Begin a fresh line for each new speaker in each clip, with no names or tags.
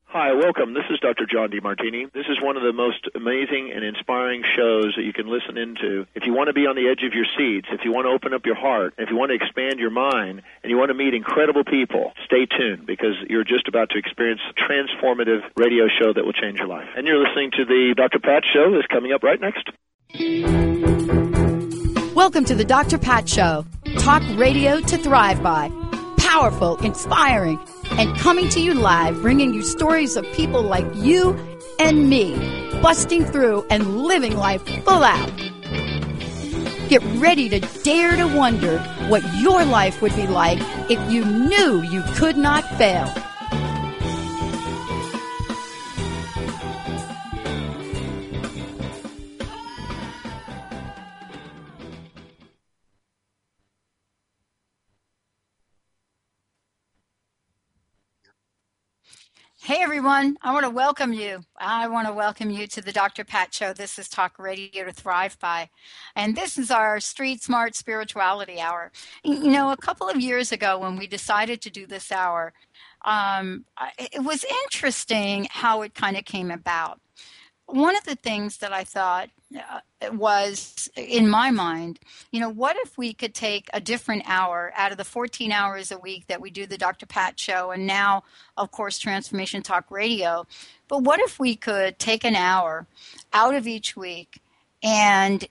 Hi, welcome. This is Dr. John DeMartini. This is one of the most amazing and inspiring shows that you can listen into. If you want to be on the edge of your seats, if you want to open up your heart, if you want to expand your mind, and you want to meet incredible people, stay tuned because you're just about to experience a transformative radio show that will change your life. And you're listening to the Dr. Pat Show that's coming up right next.
Welcome to the Dr. Pat Show. Talk radio to thrive by. Powerful, inspiring, and coming to you live, bringing you stories of people like you and me, busting through and living life full out. Get ready to dare to wonder what your life would be like if you knew you could not fail. Hey, everyone. I want to welcome you. I want to welcome you to the Dr. Pat Show. This is Talk Radio to Thrive By. And this is our Street Smart Spirituality Hour. You know, a couple of years ago when we decided to do this hour, it was interesting how it kind of came about. One of the things that I thought was in my mind, you know, what if we could take a different hour out of the 14 hours a week that we do the Dr. Pat Show and now, of course, Transformation Talk Radio. But what if we could take an hour out of each week and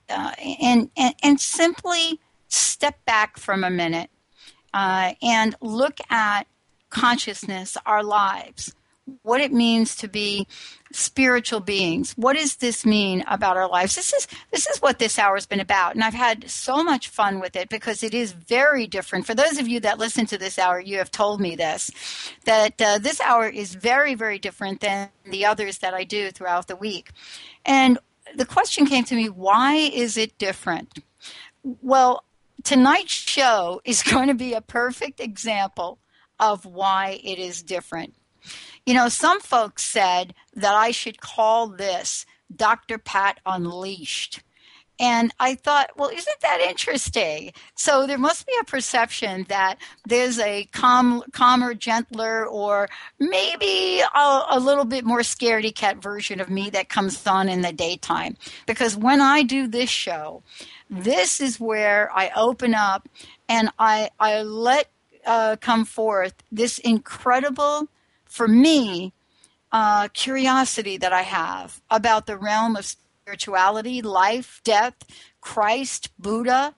simply step back from a minute and look at consciousness, our lives, what it means to be spiritual beings. What does this mean about our lives? This is what this hour has been about, and I've had so much fun with it because it is very different. For those of you that listen to this hour, you have told me this, that this hour is very, very different than the others that I do throughout the week. And the question came to me, why is it different? Well, tonight's show is going to be a perfect example of why it is different. You know, some folks said that I should call this Dr. Pat Unleashed. And I thought, well, isn't that interesting? So there must be a perception that there's a calmer, gentler, or maybe a little bit more scaredy cat version of me that comes on in the daytime. Because when I do this show, this is where I open up and I let come forth this incredible, for me, curiosity that I have about the realm of spirituality, life, death, Christ, Buddha,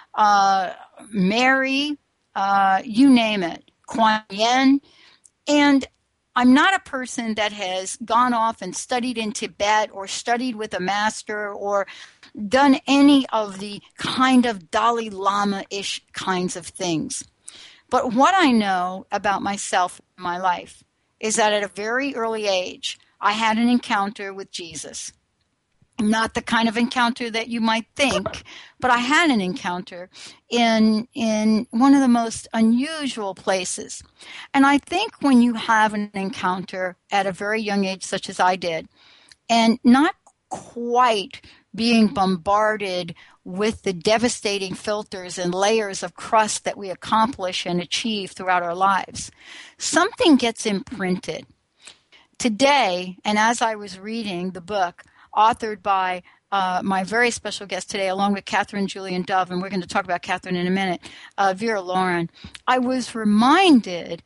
Mary, you name it, Kuan Yin. And I'm not a person that has gone off and studied in Tibet or studied with a master or done any of the kind of Dalai Lama-ish kinds of things. But what I know about myself in my life is that at a very early age, I had an encounter with Jesus. Not the kind of encounter that you might think, but I had an encounter in one of the most unusual places. And I think when you have an encounter at a very young age, such as I did, and not quite being bombarded with the devastating filters and layers of crust that we accomplish and achieve throughout our lives, something gets imprinted. Today, and as I was reading the book authored by my very special guest today, along with Catherine Julian Dove, and we're going to talk about Catherine in a minute, Vera Lauren, I was reminded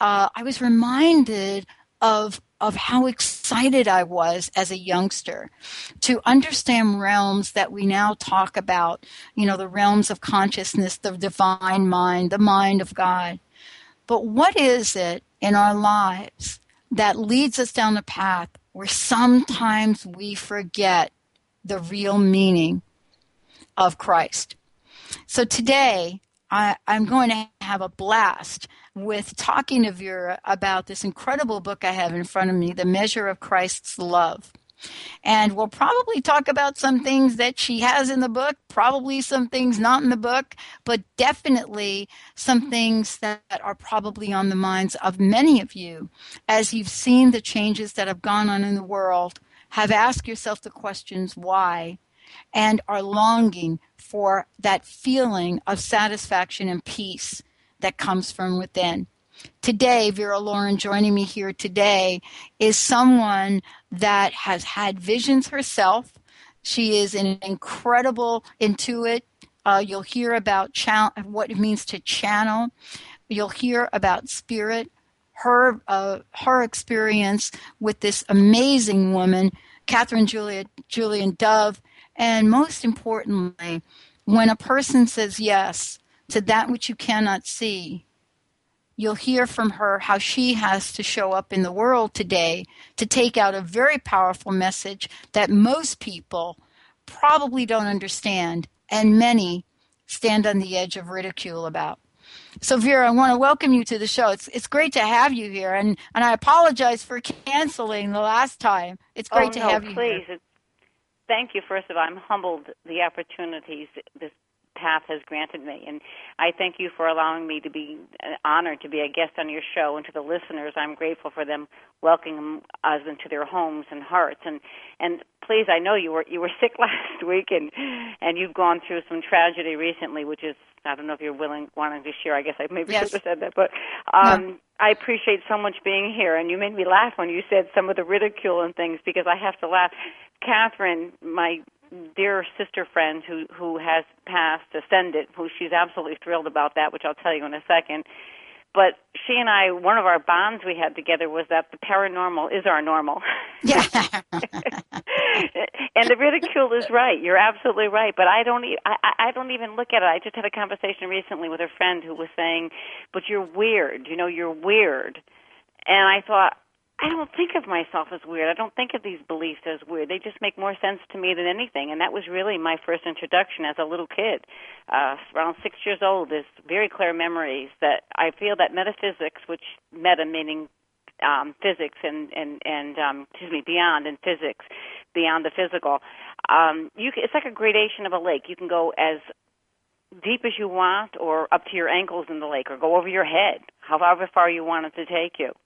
of how excited I was as a youngster to understand realms that we now talk about, you know, the realms of consciousness, the divine mind, the mind of God. But what is it in our lives that leads us down the path where sometimes we forget the real meaning of Christ? So today, I'm going to have a blast with talking to Vera about this incredible book I have in front of me, The Measure of Christ's Love. And we'll probably talk about some things that she has in the book, probably some things not in the book, but definitely some things that are probably on the minds of many of you as you've seen the changes that have gone on in the world, have asked yourself the questions why, and are longing for that feeling of satisfaction and peace that comes from within. Today, Vera Lauren joining me here today is someone that has had visions herself. She is an incredible intuit. You'll hear about what it means to channel. You'll hear about spirit, her experience with this amazing woman, Catherine Julian Dove, and most importantly, when a person says yes to that which you cannot see, you'll hear from her how she has to show up in the world today to take out a very powerful message that most people probably don't understand, and many stand on the edge of ridicule about. So, Vera, I want to welcome you to the show. It's great to have you here, and I apologize for canceling the last time. It's great to have you
please.
here.
Thank you, first of all. I'm humbled the opportunities this path has granted me, and I thank you for allowing me to be honored to be a guest on your show. And to the listeners, I'm grateful for them welcoming us into their homes and hearts. And please, I know you were sick last week, and you've gone through some tragedy recently, which is, I don't know if you're wanting to share. I guess I maybe should have said that, but
No.
I appreciate so much being here, and you made me laugh when you said some of the ridicule and things, because I have to laugh. Catherine, my dear sister friend who has passed, ascended, who she's absolutely thrilled about that, which I'll tell you in a second. But she and I, one of our bonds we had together was that the paranormal is our normal.
Yeah.
And the ridicule is right. You're absolutely right. But I don't even look at it. I just had a conversation recently with a friend who was saying, "But you're weird. You know, you're weird." And I thought, I don't think of myself as weird. I don't think of these beliefs as weird. They just make more sense to me than anything. And that was really my first introduction as a little kid. Around 6 years old, there's very clear memories that I feel that metaphysics, which meta meaning physics and beyond, and physics, beyond the physical. It's like a gradation of a lake. You can go as deep as you want, or up to your ankles in the lake, or go over your head, however far you want it to take you.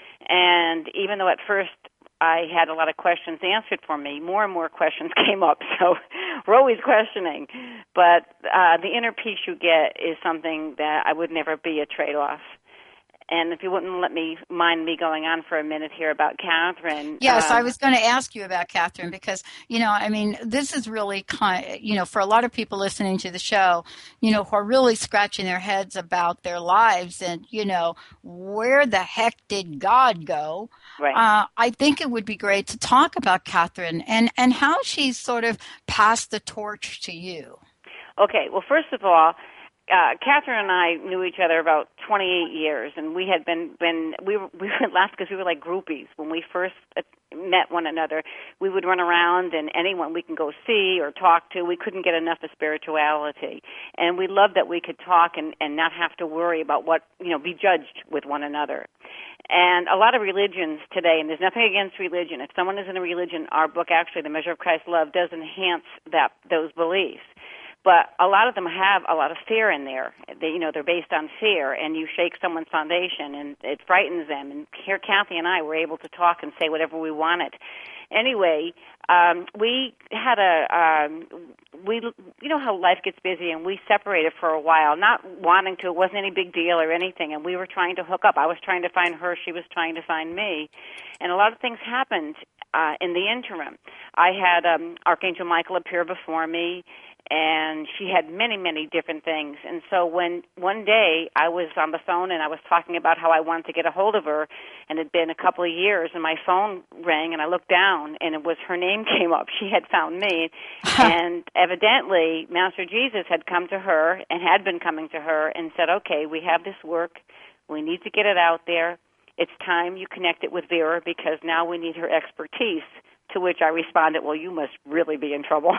And even though at first I had a lot of questions answered for me, more and more questions came up. So we're always questioning. But the inner peace you get is something that I would never be a trade-off. And if you wouldn't mind me going on for a minute here about Catherine.
Yes, I was going to ask you about Catherine because, this is really for a lot of people listening to the show, who are really scratching their heads about their lives and, where the heck did God go?
Right.
I think it would be great to talk about Catherine and how she's sort of passed the torch to you.
Okay. Well, first of all, Catherine and I knew each other about 28 years, and we had we would laugh because we were like groupies when we first met one another. We would run around, and anyone we can go see or talk to, we couldn't get enough of spirituality, and we loved that we could talk and not have to worry about be judged with one another. And a lot of religions today, and there's nothing against religion. If someone is in a religion, our book actually, The Measure of Christ's Love, does enhance those beliefs. But a lot of them have a lot of fear in there. They're based on fear, and you shake someone's foundation, and it frightens them. And here, Kathy and I were able to talk and say whatever we wanted. Anyway, we had how life gets busy, and we separated for a while, not wanting to. It wasn't any big deal or anything, and we were trying to hook up. I was trying to find her. She was trying to find me. And a lot of things happened in the interim. I had Archangel Michael appear before me, and she had many, many different things. And so when one day I was on the phone and I was talking about how I wanted to get a hold of her, and it had been a couple of years, and my phone rang, and I looked down, and her name came up. She had found me, and evidently Master Jesus had come to her and had been coming to her and said, okay, we have this work. We need to get it out there. It's time you connect it with Vera because now we need her expertise, to which I responded, well, you must really be in trouble.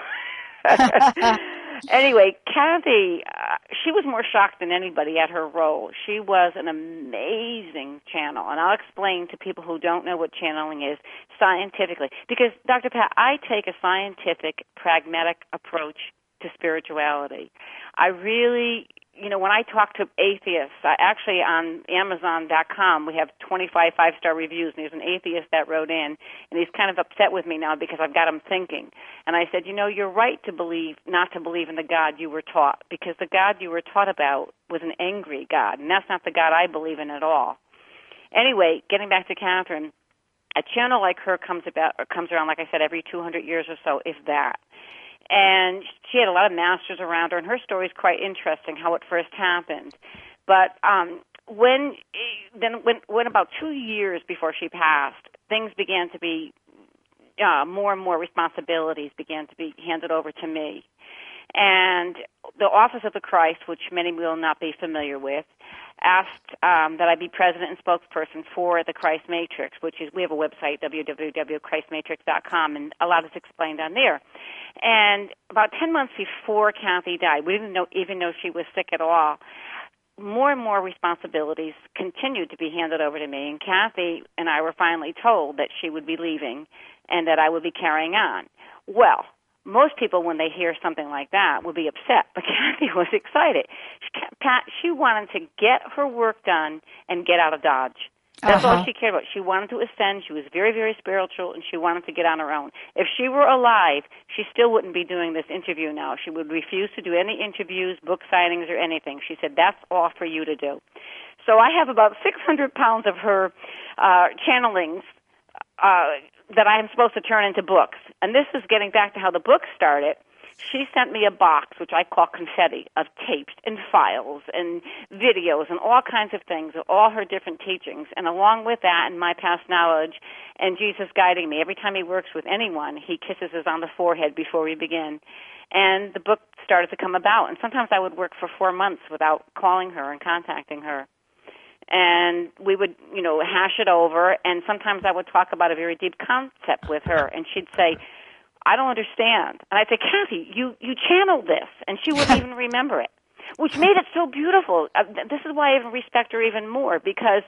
Anyway, Kathy, she was more shocked than anybody at her role. She was an amazing channel, and I'll explain to people who don't know what channeling is scientifically. Because, Dr. Pat, I take a scientific, pragmatic approach to spirituality. I really when I talk to atheists, actually on Amazon.com, we have 25 five-star reviews, and there's an atheist that wrote in, and he's kind of upset with me now because I've got him thinking. And I said, you're right to not to believe in the God you were taught, because the God you were taught about was an angry God, and that's not the God I believe in at all. Anyway, getting back to Catherine, a channel like her comes around, like I said, every 200 years or so, if that. And she had a lot of masters around her, and her story is quite interesting, how it first happened. But when about 2 years before she passed, things began to be, more and more responsibilities began to be handed over to me. And the Office of the Christ, which many will not be familiar with, asked that I be president and spokesperson for the Christ Matrix, we have a website, www.christmatrix.com, and a lot is explained on there. And about 10 months before Kathy died, we didn't even know she was sick at all, more and more responsibilities continued to be handed over to me, and Kathy and I were finally told that she would be leaving and that I would be carrying on. Well, most people, when they hear something like that, would be upset, but Kathy was excited. She wanted to get her work done and get out of Dodge. That's all she cared about. She wanted to ascend. She was very, very spiritual, and she wanted to get on her own. If she were alive, she still wouldn't be doing this interview now. She would refuse to do any interviews, book signings, or anything. She said, that's all for you to do. So I have about 600 pounds of her channelings that I am supposed to turn into books. And this is getting back to how the book started. She sent me a box, which I call confetti, of tapes and files and videos and all kinds of things, all her different teachings. And along with that and my past knowledge and Jesus guiding me, every time he works with anyone, he kisses us on the forehead before we begin. And the book started to come about. And sometimes I would work for 4 months without calling her and contacting her. And we would, hash it over, and sometimes I would talk about a very deep concept with her, and she'd say, I don't understand. And I'd say, Kathy, you channeled this, and she wouldn't even remember it, which made it so beautiful. This is why I even respect her even more, because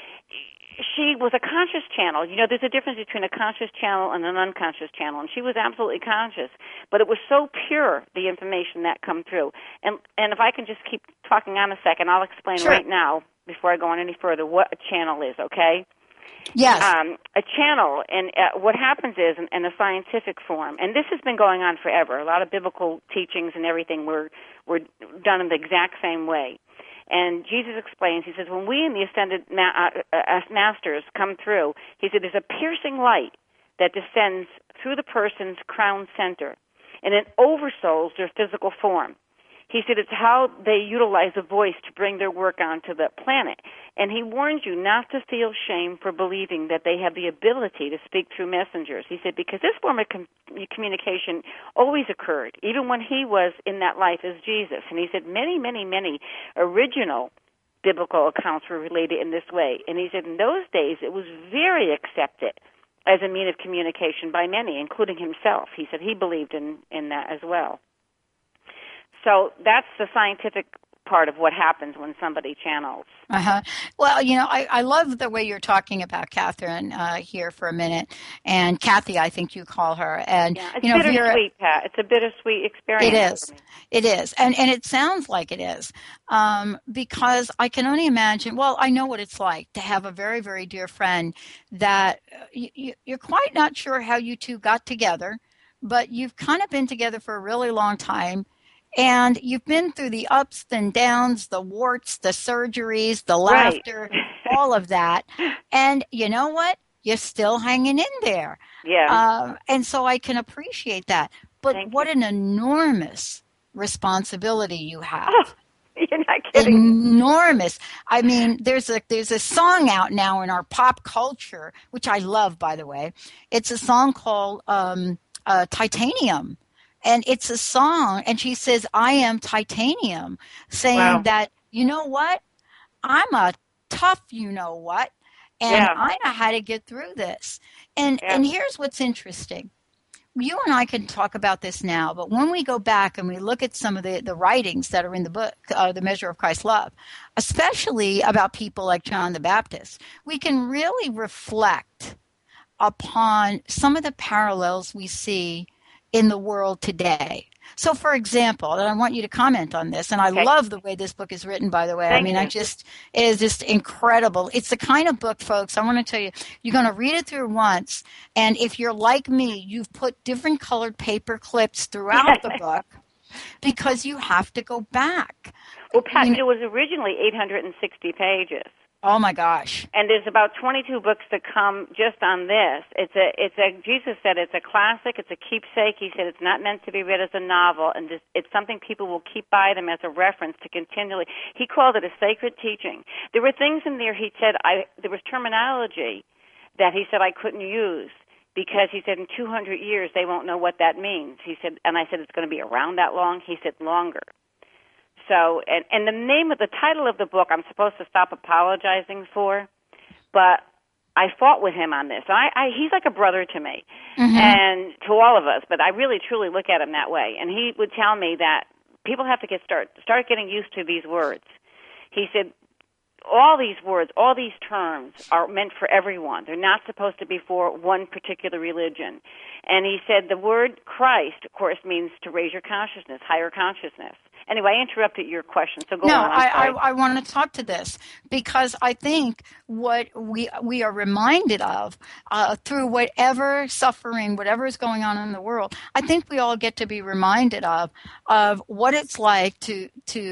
she was a conscious channel. There's a difference between a conscious channel and an unconscious channel, and she was absolutely conscious. But it was so pure, the information that come through. And if I can just keep talking on a second, I'll explain right now, before I go on any further, what a channel is, okay?
Yes.
A channel, and what happens is, in a scientific form, and this has been going on forever, a lot of biblical teachings and everything were done in the exact same way. And Jesus explains, he says, when we in the ascended masters come through, he said, there's a piercing light that descends through the person's crown center, and it oversouls their physical form. He said it's how they utilize a voice to bring their work onto the planet. And he warns you not to feel shame for believing that they have the ability to speak through messengers. He said because this form of communication always occurred, even when he was in that life as Jesus. And he said many, many, many original biblical accounts were related in this way. And he said in those days it was very accepted as a means of communication by many, including himself. He said he believed in that as well. So that's the scientific part of what happens when somebody channels.
Well, I love the way you're talking about Catherine here for a minute. And Kathy, I think you call her. And
it's bittersweet, Pat. It's a bittersweet experience.
It is. For me. It is. And it sounds like it is. Because I can only imagine, I know what it's like to have a very, very dear friend that you're quite not sure how you two got together, but you've kind of been together for a really long time. And you've been through the ups and downs, the warts, the surgeries, the laughter, all of that. And you know what? You're still hanging in there.
Yeah.
And so I can appreciate that. But what an enormous responsibility you have.
Oh, you're not kidding.
Enormous. I mean, there's a song out now in our pop culture, which I love, by the way. It's a song called Titanium. And it's a song, and she says, I am titanium, saying that, you know what? I'm a tough you-know-what, and I know how to get through this. And here's what's interesting. You and I can talk about this now, but when we go back and we look at some of the writings that are in the book, The Measure of Christ's Love, especially about people like John the Baptist, we can really reflect upon some of the parallels we see in the world today. So, for example, and I want you to comment on this, and I
Okay.
love the way this book is written, by the way.
Thank
I mean,
you.
it is just incredible. It's the kind of book, folks, I want to tell you, you're going to read it through once, and if you're like me, you've put different colored paper clips throughout the book because you have to go back.
Well, Pat, it was originally 860 pages.
Oh my gosh.
And there's about 22 books that come just on this. Jesus said it's a classic, it's a keepsake. He said it's not meant to be read as a novel, and it's something people will keep by them as a reference to continually. He called it a sacred teaching. There were things in there he said, there was terminology that he said I couldn't use because he said in 200 years they won't know what that means. He said, and I said it's going to be around that long? He said longer. So, and the name of the title of the book, I'm supposed to stop apologizing for, but I fought with him on this. He's like a brother to me, and to all of us, but I really truly look at him that way. And he would tell me that people have to start getting used to these words. He said, all these words, all these terms are meant for everyone. They're not supposed to be for one particular religion. And he said the word Christ, of course, means to raise your consciousness, higher consciousness. Anyway, I interrupted your question, so go on.
I want to talk to this because I think what we are reminded of through whatever suffering, whatever is going on in the world, I think we all get to be reminded of what it's like to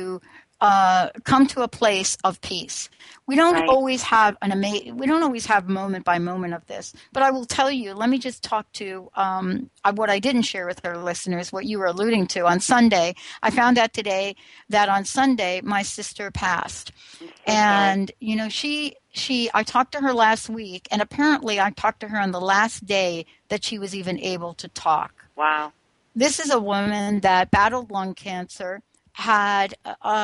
come to a place of peace. We don't always have we don't always have moment by moment of this, but I will tell you, let me just talk to what I didn't share with our listeners, what you were alluding to. On Sunday, I found out today that on Sunday, my sister passed. And, you know, I talked to her last week, and apparently I talked to her on the last day that she was even able to talk.
Wow.
This is a woman that battled lung cancer, had,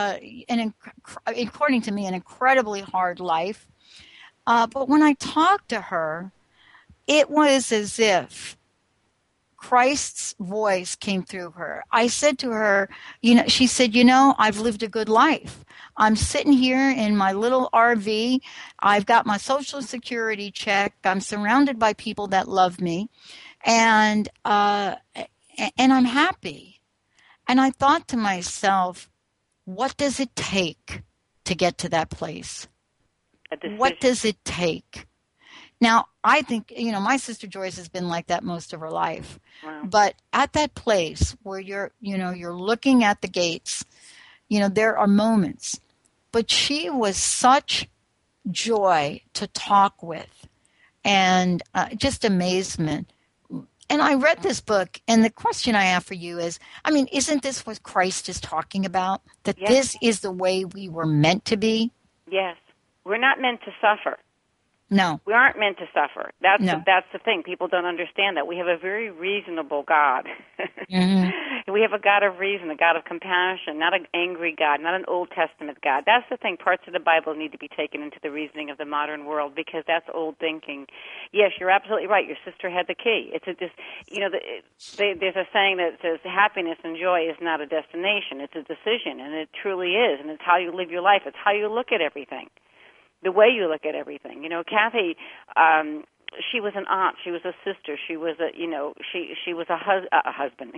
according to me, an incredibly hard life. But when I talked to her, it was as if Christ's voice came through her. I said to her, she said, I've lived a good life. I'm sitting here in my little RV. I've got my Social Security check. I'm surrounded by people that love me. And I'm happy. And I thought to myself, what does it take to get to that place? What does it take? Now, I think, my sister Joyce has been like that most of her life.
Wow.
But at that place where you're looking at the gates, there are moments. But she was such joy to talk with and just amazement. And I read this book, and the question I have for you is, isn't this what Christ is talking about? That This is the way we were meant to be?
Yes. We're not meant to suffer.
No.
We aren't meant to suffer. That's the thing. People don't understand that. We have a very reasonable God. We have a God of reason, a God of compassion, not an angry God, not an Old Testament God. That's the thing. Parts of the Bible need to be taken into the reasoning of the modern world because that's old thinking. Yes, you're absolutely right. Your sister had the key. There's a saying that says happiness and joy is not a destination. It's a decision, and it truly is. And it's how you live your life. It's how you look at everything. The way you look at everything. Kathy, she was an aunt, she was a sister, she was she was a husband.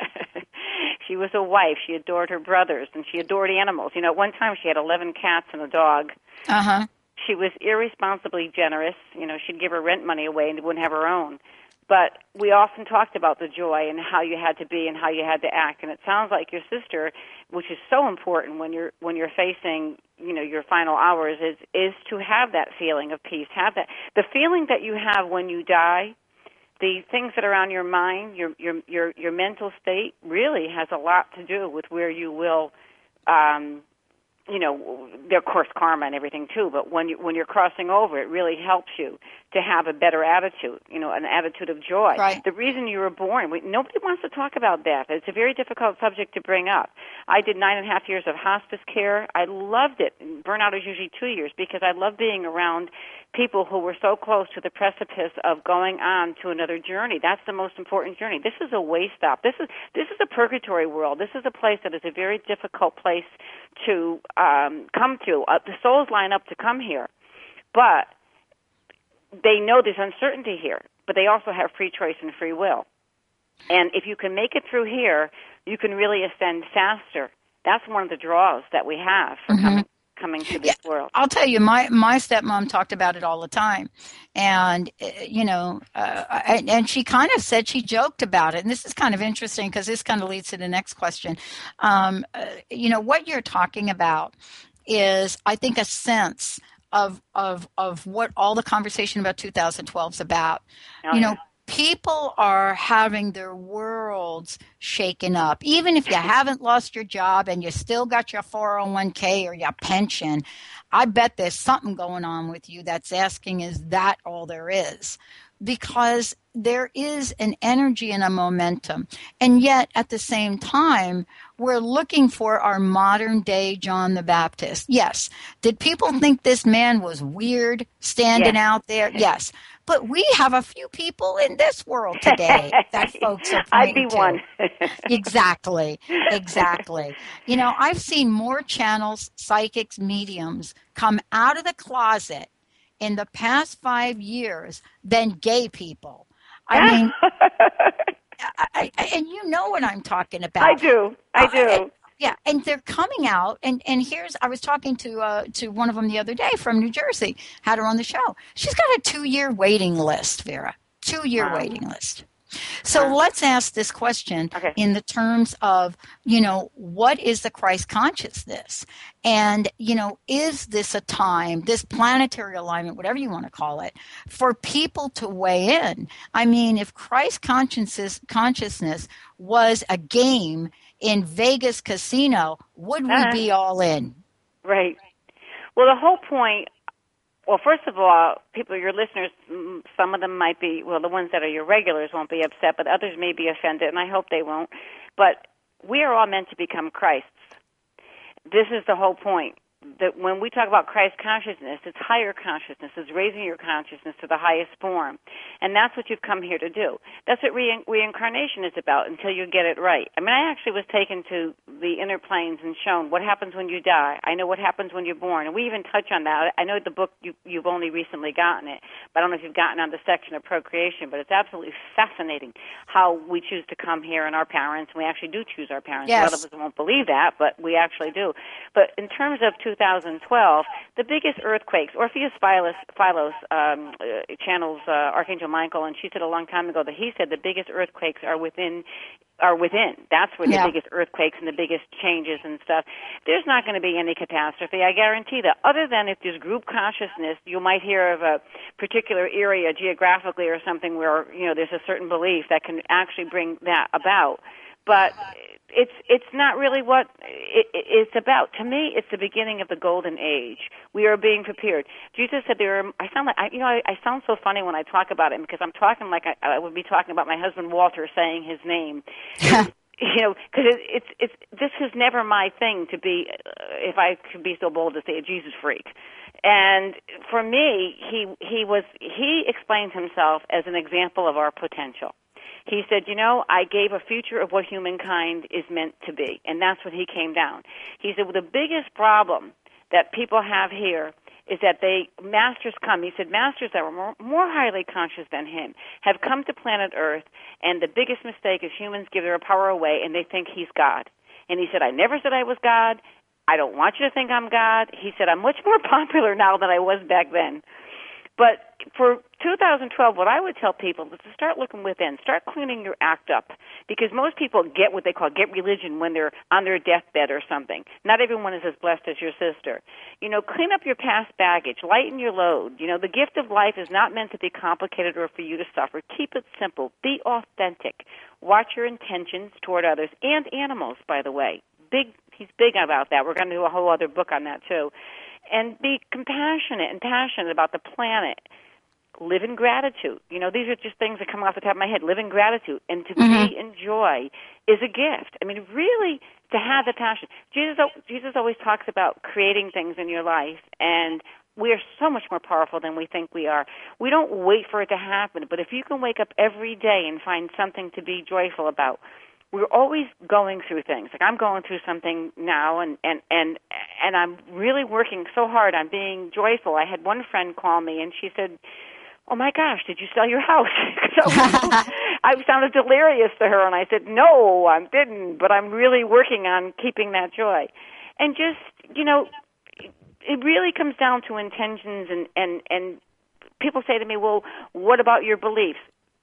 She was a wife. She adored her brothers, and she adored animals. At one time she had 11 cats and a dog. She was irresponsibly generous. She'd give her rent money away and wouldn't have her own. But we often talked about the joy and how you had to be and how you had to act. And it sounds like your sister, which is so important when you're facing, your final hours, is to have that feeling of peace. Have that the feeling that you have when you die. The things that are on your mind, your mental state, really has a lot to do with where you will. Of course, karma and everything too. But when you're crossing over, it really helps you to have a better attitude. An attitude of joy.
Right.
The reason you were born. Nobody wants to talk about death. It's a very difficult subject to bring up. I did 9.5 years of hospice care. I loved it. Burnout is usually 2 years because I love being around people who were so close to the precipice of going on to another journey. That's the most important journey. This is a way stop. This is a purgatory world. This is a place that is a very difficult place to come to. The souls line up to come here, but they know there's uncertainty here, but they also have free choice and free will. And if you can make it through here, you can really ascend faster. That's one of the draws that we have for coming to this world.
I'll tell you, my stepmom talked about it all the time, and and she kind of said, she joked about it, and this is kind of interesting because this kind of leads to the next question. What you're talking about is, I think, a sense of what all the conversation about 2012 is about. People are having their worlds shaken up. Even if you haven't lost your job and you still got your 401k or your pension, I bet there's something going on with you that's asking, is that all there is? Because there is an energy and a momentum. And yet, at the same time, we're looking for our modern day John the Baptist. Yes. Did people think this man was weird standing out there? Yes. But we have a few people in this world today that folks are pointing to.
I'd be one.
Exactly. I've seen more channels, psychics, mediums come out of the closet in the past 5 years than gay people. I mean, and you know what I'm talking about.
I do.
Yeah, and they're coming out, and I was talking to one of them the other day from New Jersey, had her on the show. She's got a 2-year waiting list, Vera, 2-year waiting list. So let's ask this question in the terms of, what is the Christ consciousness? And, is this a time, this planetary alignment, whatever you want to call it, for people to weigh in? I mean, if Christ consciousness was a game in Vegas casino, would we be all in?
Right. Well, the whole point, well, first of all, people, your listeners, some of them might be, well, the ones that are your regulars won't be upset, but others may be offended, and I hope they won't. But we are all meant to become Christs. This is the whole point. That when we talk about Christ consciousness, it's higher consciousness. It's raising your consciousness to the highest form. And that's what you've come here to do. That's what reincarnation is about until you get it right. I mean, I actually was taken to the inner planes and shown what happens when you die. I know what happens when you're born. And we even touch on that. I know the book, you've only recently gotten it, but I don't know if you've gotten on the section of procreation, but it's absolutely fascinating how we choose to come here and our parents. We actually do choose our parents.
Yes.
A lot of us won't believe that, but we actually do. But in terms of 2012, the biggest earthquakes, Orpheus Philos channels Archangel Michael, and she said a long time ago that he said the biggest earthquakes are within. That's where the biggest earthquakes and the biggest changes and stuff. There's not going to be any catastrophe, I guarantee that. Other than if there's group consciousness, you might hear of a particular area geographically or something where, there's a certain belief that can actually bring that about. But it's not really what it's about. To me, it's the beginning of the golden age. We are being prepared. Jesus said I sound so funny when I talk about it because I'm talking like I would be talking about my husband Walter saying his name. Because this is never my thing to be, if I could be so bold to say, a Jesus freak. And for me, he explains himself as an example of our potential. He said, I gave a future of what humankind is meant to be, and that's what he came down. He said, well, the biggest problem that people have here is that masters come. He said, masters that were more highly conscious than him have come to planet Earth, and the biggest mistake is humans give their power away, and they think he's God. And he said, I never said I was God. I don't want you to think I'm God. He said, I'm much more popular now than I was back then. But for 2012, what I would tell people is to start looking within, start cleaning your act up, because most people get what they call get religion when they're on their deathbed or something. Not everyone is as blessed as your sister. Clean up your past baggage, lighten your load. The gift of life is not meant to be complicated or for you to suffer. Keep it simple. Be authentic. Watch your intentions toward others and animals, by the way. He's big about that. We're going to do a whole other book on that, too. And be compassionate and passionate about the planet. Live in gratitude. These are just things that come off the top of my head. Live in gratitude. And to be in joy is a gift. I mean, really, to have the passion. Jesus always talks about creating things in your life, and we are so much more powerful than we think we are. We don't wait for it to happen, but if you can wake up every day and find something to be joyful about, we're always going through things. Like I'm going through something now, and I'm really working so hard on being joyful. I had one friend call me, and she said, oh my gosh, did you sell your house? So I sounded delirious to her, and I said, no, I didn't, but I'm really working on keeping that joy. And just, it really comes down to intentions, and people say to me, well, what about your beliefs?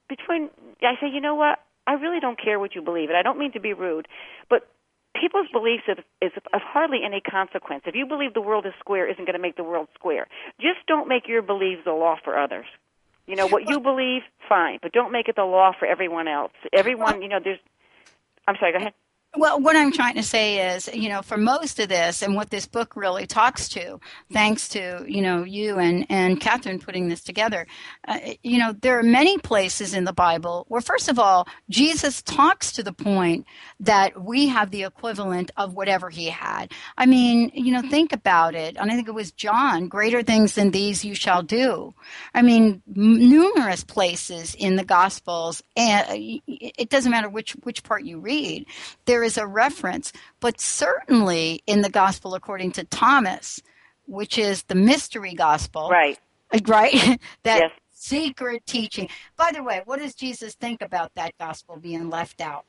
I say, you know what? I really don't care what you believe, and I don't mean to be rude, but people's beliefs is of hardly any consequence. If you believe the world is square, isn't going to make the world square. Just don't make your beliefs the law for others. What you believe, fine, but don't make it the law for everyone else. Everyone, there's... I'm sorry, go ahead.
Well, what I'm trying to say is, for most of this and what this book really talks to, thanks to, you and Catherine putting this together, there are many places in the Bible where, first of all, Jesus talks to the point that we have the equivalent of whatever he had. I mean, think about it. And I think it was John, greater things than these you shall do. I mean, numerous places in the Gospels, and it doesn't matter which part you read, there is a reference, but certainly in the Gospel according to Thomas, which is the mystery gospel, right? That yes. Secret teaching. By the way, what does Jesus think about that gospel being left out?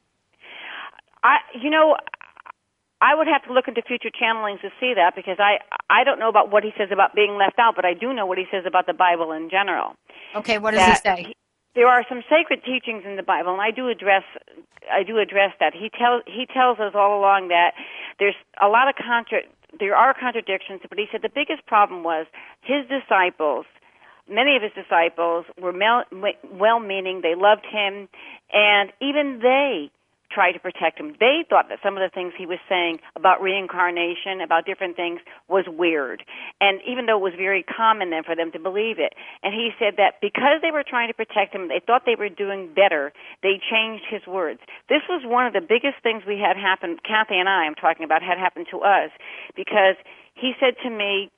I would have to look into future channelings to see that, because I don't know about what he says about being left out, but I do know what he says about the Bible in general.
Okay, what does he say?
There are some sacred teachings in the Bible, and I do address that. He tells us all along that there's a lot of there are contradictions, but he said the biggest problem was his disciples. Many of his disciples were well-meaning. They loved him, and even they tried to protect him. They thought that some of the things he was saying about reincarnation, about different things, was weird. And even though it was very common then for them to believe it. And he said that because they were trying to protect him, they thought they were doing better, they changed his words. This was one of the biggest things we had happen, Kathy and I'm talking about, had happened to us, because he said to me,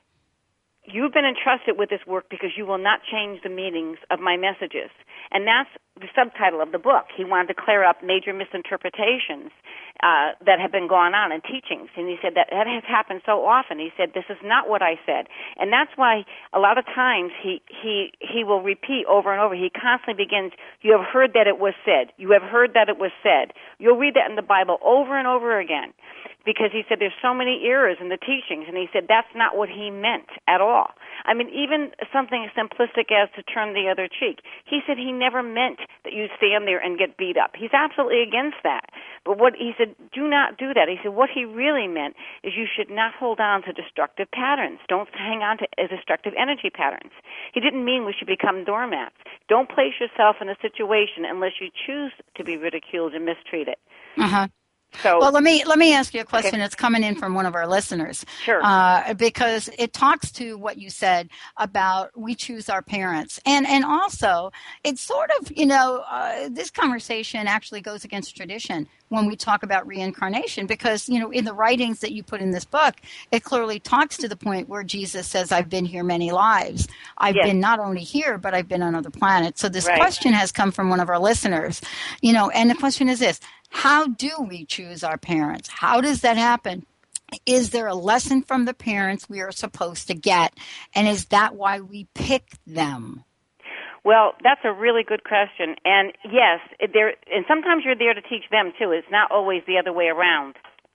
you've been entrusted with this work because you will not change the meanings of my messages. And that's the subtitle of the book. He wanted to clear up major misinterpretations that have been going on in teachings. And he said that has happened so often. He said, this is not what I said. And that's why a lot of times he will repeat over and over. He constantly begins, you have heard that it was said. You have heard that it was said. You'll read that in the Bible over and over again, because he said there's so many errors in the teachings. And he said that's not what he meant at all. I mean, even something as simplistic as to turn the other cheek. He said he never meant that you stand there and get beat up. He's absolutely against that. But what he said, do not do that. He said what he really meant is you should not hold on to destructive patterns. Don't hang on to destructive energy patterns. He didn't mean we should become doormats. Don't place yourself in a situation unless you choose to be ridiculed and mistreated.
Uh-huh.
So,
well, let me ask you a question that's coming in from one of our listeners.
Sure.
Because it talks to what you said about we choose our parents. And also, it's sort of, this conversation actually goes against tradition when we talk about reincarnation, because, in the writings that you put in this book, it clearly talks to the point where Jesus says, I've been here many lives. I've been not only here, but I've been on other planets. So this question has come from one of our listeners, and the question is this. How do we choose our parents? How does that happen? Is there a lesson from the parents we are supposed to get? And is that why we pick them?
Well, that's a really good question. And yes, and sometimes you're there to teach them too. It's not always the other way around.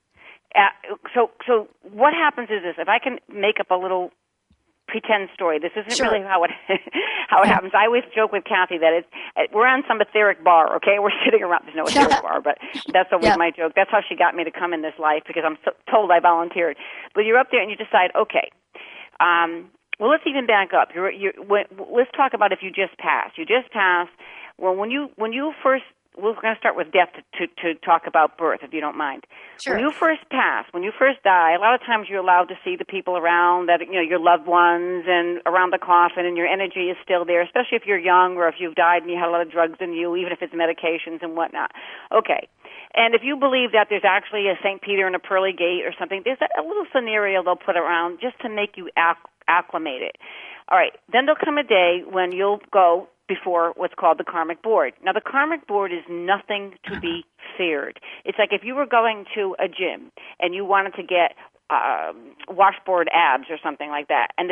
So what happens is this. If I can make up a little pretend story. This isn't really how it happens. I always joke with Kathy that we're on some etheric bar, okay? We're sitting around. There's no etheric bar, but that's always my joke. That's how she got me to come in this life, because I'm told I volunteered. But you're up there and you decide, okay, well, let's even back up. Let's talk about if you just passed. You just passed. Well, when you first, we're going to start with death to talk about birth, if you don't mind.
Sure.
When you first pass, when you first die, a lot of times you're allowed to see the people around, that your loved ones, and around the coffin, and your energy is still there, especially if you're young or if you've died and you had a lot of drugs in you, even if it's medications and whatnot. Okay. And if you believe that there's actually a St. Peter and a pearly gate or something, there's a little scenario they'll put around just to make you acclimate it. All right. Then there'll come a day when you'll go before what's called the karmic board. Now, the karmic board is nothing to be feared. It's like if you were going to a gym and you wanted to get washboard abs or something like that. And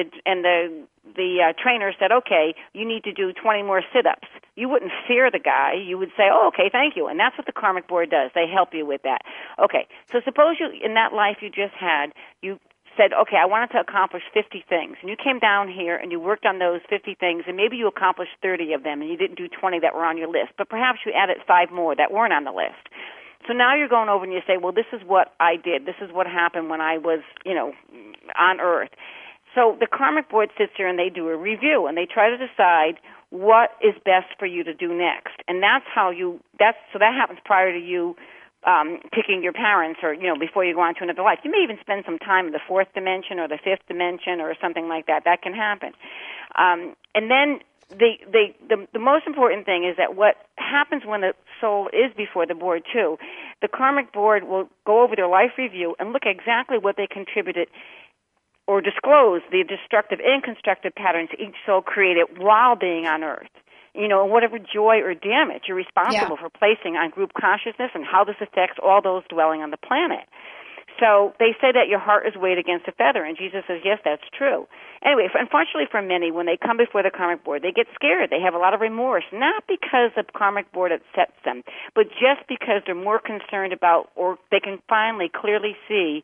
the trainer said, okay, you need to do 20 more sit-ups. You wouldn't fear the guy. You would say, oh, okay, thank you. And that's what the karmic board does. They help you with that. Okay, so suppose you, in that life you just had, you said, okay, I wanted to accomplish 50 things. And you came down here and you worked on those 50 things, and maybe you accomplished 30 of them, and you didn't do 20 that were on your list. But perhaps you added 5 more that weren't on the list. So now you're going over and you say, well, this is what I did. This is what happened when I was, on Earth. So the karmic board sits here and they do a review, and they try to decide what is best for you to do next. And that's how that happens prior to you picking your parents, or, before you go on to another life. You may even spend some time in the 4th dimension or the 5th dimension or something like that. That can happen. And then the most important thing is that what happens when the soul is before the board too, the karmic board will go over their life review and look exactly what they contributed or disclose the destructive and constructive patterns each soul created while being on Earth. And whatever joy or damage you're responsible for placing on group consciousness, and how this affects all those dwelling on the planet. So they say that your heart is weighed against a feather, and Jesus says, yes, that's true. Anyway, unfortunately for many, when they come before the karmic board, they get scared. They have a lot of remorse, not because the karmic board upsets them, but just because they're more concerned about, or they can finally clearly see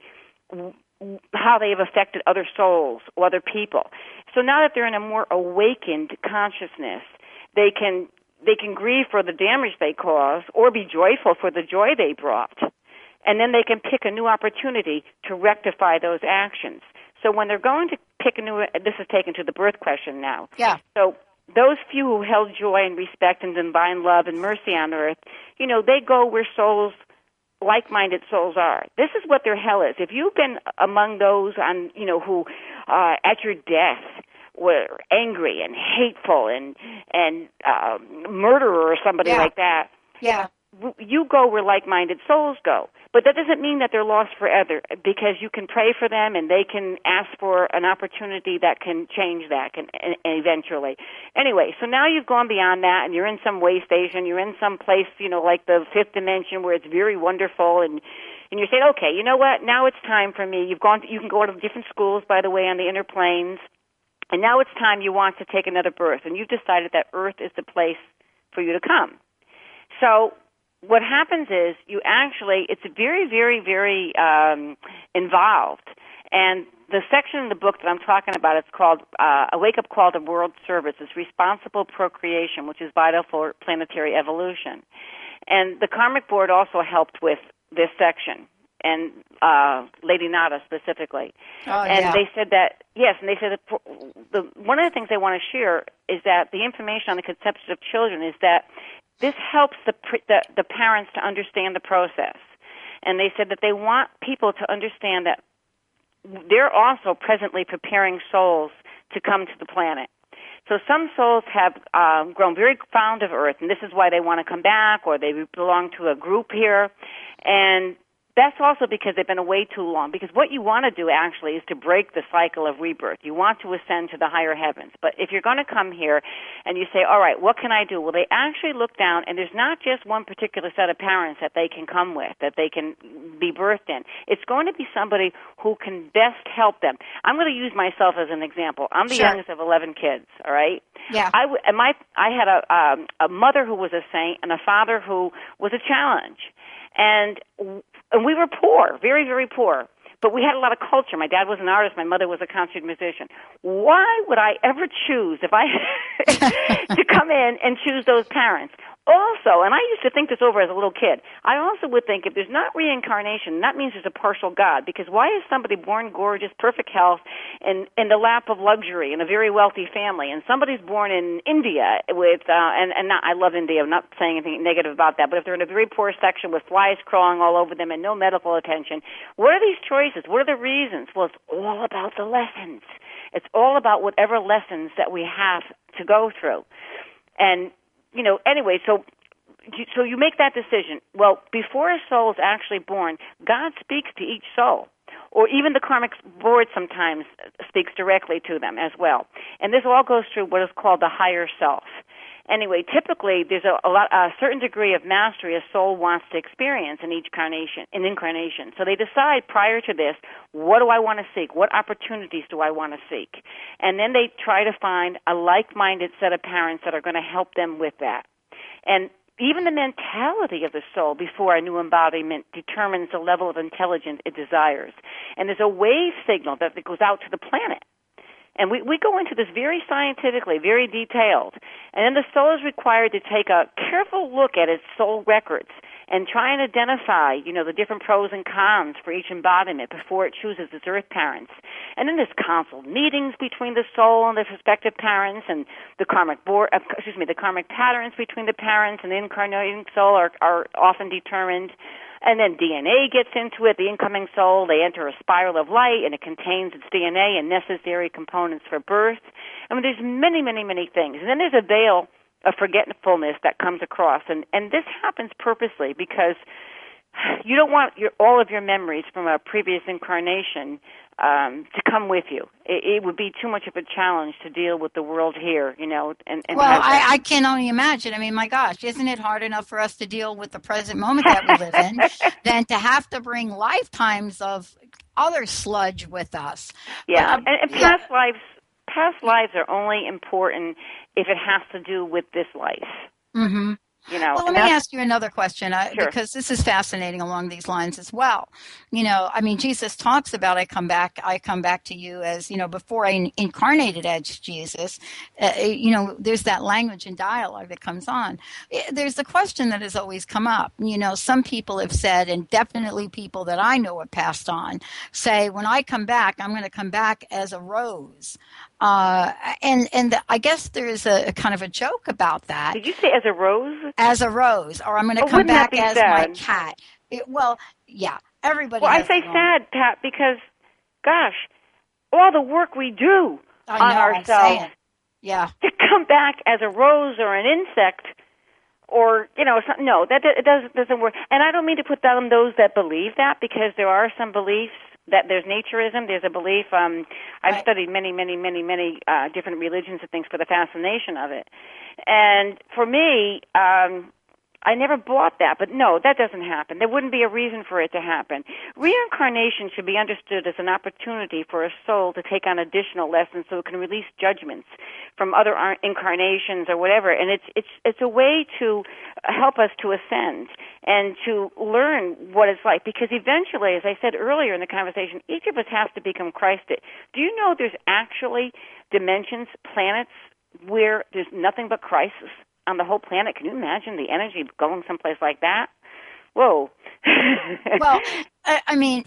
how they have affected other souls or other people. So now that they're in a more awakened consciousness, they can grieve for the damage they caused, or be joyful for the joy they brought. And then they can pick a new opportunity to rectify those actions. So when they're going to pick this is taken to the birth question now.
Yeah.
So those few who held joy and respect and divine love and mercy on Earth, they go where like-minded souls are. This is what their hell is. If you've been among those who at your death were angry and hateful and murderer or somebody like that, you go where like-minded souls go. But that doesn't mean that they're lost forever, because you can pray for them and they can ask for an opportunity that can change that eventually. Anyway, so now you've gone beyond that, and you're in some way station, you're in some place, like the 5th dimension, where it's very wonderful, and you're saying, okay, you know what, now it's time for me. You can go to different schools, by the way, on the inner planes, and now it's time you want to take another birth, and you've decided that Earth is the place for you to come. So what happens is it's very, very, very involved. And the section in the book that I'm talking about, it's called A Wake-Up Call to World Service. It's Responsible Procreation, which is vital for planetary evolution. And the karmic board also helped with this section, and Lady Nada specifically. They said that, yes, and they said that one of the things they want to share is that the information on the conception of children is that this helps the parents to understand the process. And they said that they want people to understand that they're also presently preparing souls to come to the planet. So some souls have grown very fond of Earth, and this is why they want to come back, or they belong to a group here. And that's also because they've been away too long. Because what you want to do, actually, is to break the cycle of rebirth. You want to ascend to the higher heavens. But if you're going to come here and you say, all right, what can I do? Well, they actually look down, and there's not just one particular set of parents that they can come with, that they can be birthed in. It's going to be somebody who can best help them. I'm going to use myself as an example. I'm the youngest of 11 kids, all right?
Yeah.
I had a mother who was a saint and a father who was a challenge. And we were poor, very, very poor. But we had a lot of culture. My dad was an artist. My mother was a concert musician. Why would I ever choose, if I to come in and choose those parents? Also, and I used to think this over as a little kid, I also would think if there's not reincarnation, that means there's a partial God. Because why is somebody born gorgeous, perfect health, in the lap of luxury in a very wealthy family, and somebody's born in India with, I love India, I'm not saying anything negative about that, but if they're in a very poor section with flies crawling all over them and no medical attention, what are these choices? What are the reasons? Well, it's all about the lessons. It's all about whatever lessons that we have to go through. And anyway, so you make that decision. Well, before a soul is actually born, God speaks to each soul, or even the karmic board sometimes speaks directly to them as well. And this all goes through what is called the higher self. Anyway, typically there's a certain degree of mastery a soul wants to experience in each incarnation. So they decide prior to this, what do I want to seek? What opportunities do I want to seek? And then they try to find a like-minded set of parents that are going to help them with that. And even the mentality of the soul before a new embodiment determines the level of intelligence it desires. And there's a wave signal that goes out to the planet. And we go into this very scientifically, very detailed. And then the soul is required to take a careful look at its soul records and try and identify, the different pros and cons for each embodiment before it chooses its earth parents. And then there's council meetings between the soul and the prospective parents, and the karmic patterns between the parents and the incarnating soul are often determined. And then DNA gets into it, the incoming soul. They enter a spiral of light, and it contains its DNA and necessary components for birth. I mean, there's many, many, many things. And then there's a veil of forgetfulness that comes across. And this happens purposely because you don't want all of your memories from a previous incarnation to come with you. It would be too much of a challenge to deal with the world here,
I can only imagine. I mean, my gosh, isn't it hard enough for us to deal with the present moment that we live in than to have to bring lifetimes of other sludge with us?
Yeah, and past lives are only important if it has to do with this life.
Mm-hmm. Well, let me ask you another question, because this is fascinating along these lines as well. Jesus talks about, I come back to you as, before I incarnated as Jesus, there's that language and dialogue that comes on. There's the question that has always come up. Some people have said, and definitely people that I know have passed on, say, when I come back, I'm going to come back as a rose. And I guess there is a kind of a joke about that.
Did you say as a rose?
As a rose, or I'm going to come back as my cat. Everybody.
Well, I say sad, Pat, because, gosh, all the work we do on ourselves.
Yeah.
To come back as a rose or an insect, or something. No, it doesn't work. And I don't mean to put down those that believe that, because there are some beliefs. That there's naturism, there's a belief. I've studied many, many, many, many different religions and things for the fascination of it. And for me, I never bought that. But no, that doesn't happen. There wouldn't be a reason for it to happen. Reincarnation should be understood as an opportunity for a soul to take on additional lessons so it can release judgments from other incarnations or whatever. And it's a way to help us to ascend and to learn what it's like. Because eventually, as I said earlier in the conversation, each of us has to become Christed. Do you know there's actually dimensions, planets, where there's nothing but crisis on the whole planet? Can you imagine the energy going someplace like that? Whoa.
Well, I mean,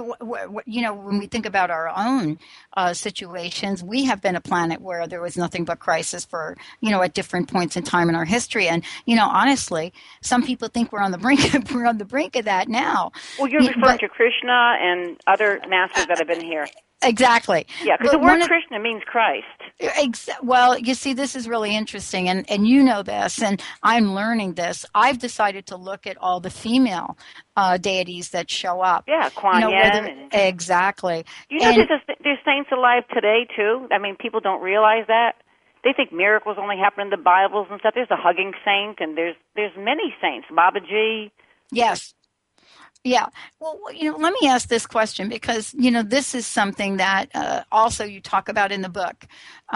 when we think about our own situations, we have been a planet where there was nothing but crisis for, at different points in time in our history. And, honestly, some people think we're on the brink of that now.
Well, you're referring to Krishna and other masters that have been here.
Exactly.
Yeah, because the word Krishna means Christ.
Well, you see, this is really interesting, and you know this, and I'm learning this. I've decided to look at all the female deities that show up.
Yeah, Kuan Yin.
Exactly.
You know, there's saints alive today, too? I mean, people don't realize that. They think miracles only happen in the Bibles and stuff. There's a hugging saint, and there's many saints. Babaji.
Yes. Yeah. Well, let me ask this question, because, this is something that also you talk about in the book.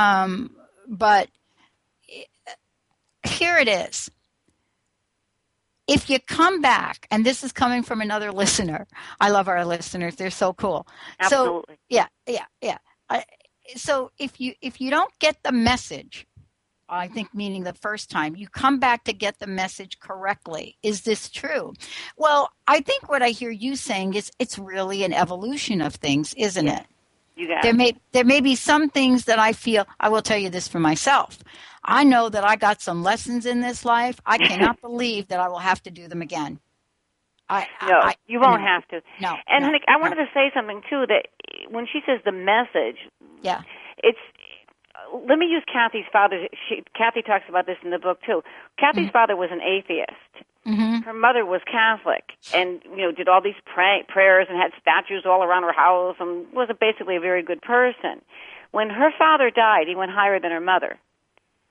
But here it is. If you come back, and this is coming from another listener. I love our listeners. They're so cool.
Absolutely.
So, yeah. So if you don't get the message, I think meaning the first time, you come back to get the message correctly. Is this true? Well, I think what I hear you saying is it's really an evolution of things, isn't it?
You got it.
There may be some things that I feel, I will tell you this for myself. I know that I got some lessons in this life. I cannot believe that I will have to do them again.
You won't have to.
No.
And honey, I wanted to say something too, that when she says the message, it's, let me use Kathy's father. Kathy talks about this in the book too. Kathy's father was an atheist.
Mm-hmm.
Her mother was Catholic, and did all these prayers and had statues all around her house, and was basically a very good person. When her father died, he went higher than her mother.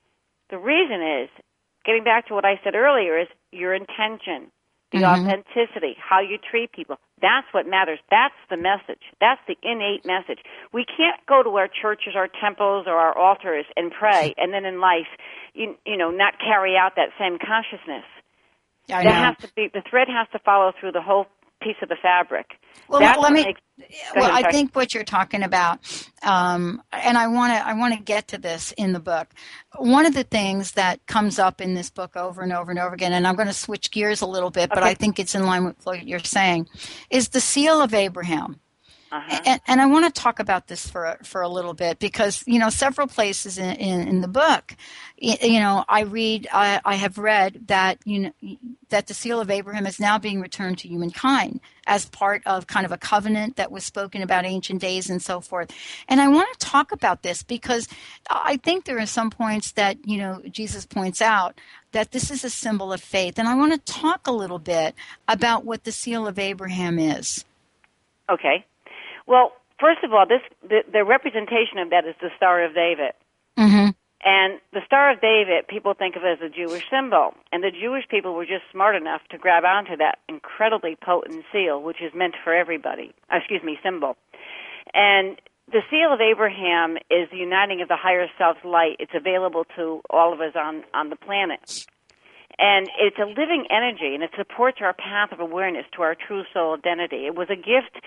The reason is, getting back to what I said earlier, is your intention, the authenticity, how you treat people. That's what matters. That's the message. That's the innate message. We can't go to our churches, our temples, or our altars and pray, and then in life, you know, not carry out that same consciousness.
I know.
Has to be, the thread has to follow through the whole piece of the fabric.
Well, I think what you're talking about, and I want to get to this in the book. One of the things that comes up in this book over and over and over again, and I'm going to switch gears a little bit, but I think it's in line with what you're saying, is the seal of Abraham. And I want to talk about this for a little bit because, you know, several places in the book, you know, I have read that, you know, that the seal of Abraham is now being returned to humankind as part of kind of a covenant that was spoken about ancient days and so forth. And I want to talk about this because I think there are some points that, you know, Jesus points out that this is a symbol of faith. And I want to talk a little bit about what the seal of Abraham is.
Okay. Well, first of all, the representation of that is the Star of David. Mm-hmm. And the Star of David, people think of it as a Jewish symbol. And the Jewish people were just smart enough to grab onto that incredibly potent seal, which is meant for everybody, symbol. And the seal of Abraham is the uniting of the higher self's light. It's available to all of us on the planet. And it's a living energy, and it supports our path of awareness to our true soul identity. It was a gift.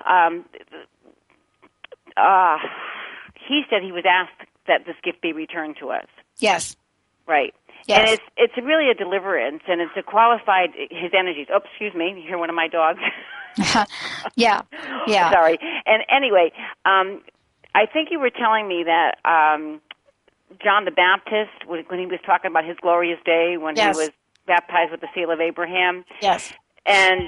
He said he was asked that this gift be returned to us.
Yes.
Right. Yes. And it's really a deliverance, and it's a qualified, his energies. Oh, excuse me, you hear one of my dogs?
Yeah.
Sorry. And anyway, I think you were telling me that John the Baptist, when he was talking about his glorious day, when he was baptized with the seal of Abraham.
Yes.
And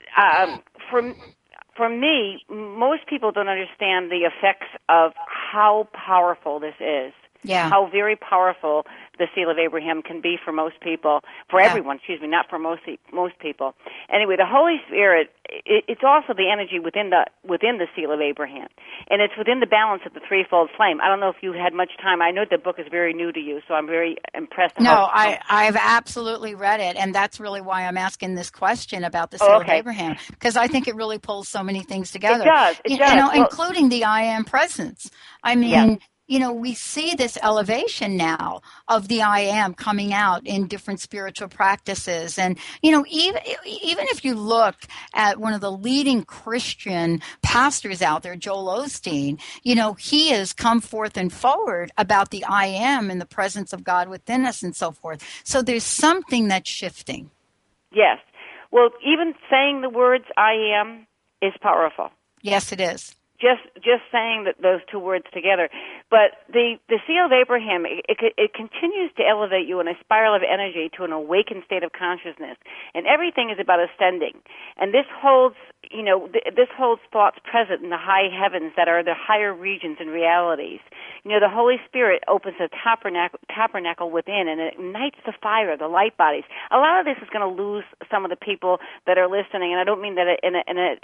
for me, most people don't understand the effects of how powerful this is.
Yeah.
How very powerful the seal of Abraham can be for most people, for everyone, not for most people. Anyway, the Holy Spirit, it's also the energy within the seal of Abraham, and it's within the balance of the threefold flame. I don't know if you had much time. I know the book is very new to you, so I'm very impressed.
No, I've absolutely read it, and that's really why I'm asking this question about the seal of Abraham, because I think it really pulls so many things together.
It does.
You know, including the I am presence. I mean, you know, we see this elevation now of the I am coming out in different spiritual practices. And, you know, even if you look at one of the leading Christian pastors out there, Joel Osteen, you know, he has come forth and forward about the I am and the presence of God within us and so forth. So there's something that's shifting.
Yes. Well, even saying the words I am is powerful.
Yes, it is.
Just saying that those two words together. But the seal of Abraham, it continues to elevate you in a spiral of energy to an awakened state of consciousness. And everything is about ascending. And this holds, you know, this holds thoughts present in the high heavens that are the higher regions and realities. You know, the Holy Spirit opens a tabernacle within, and it ignites the fire, the light bodies. A lot of this is going to lose some of the people that are listening, and I don't mean that in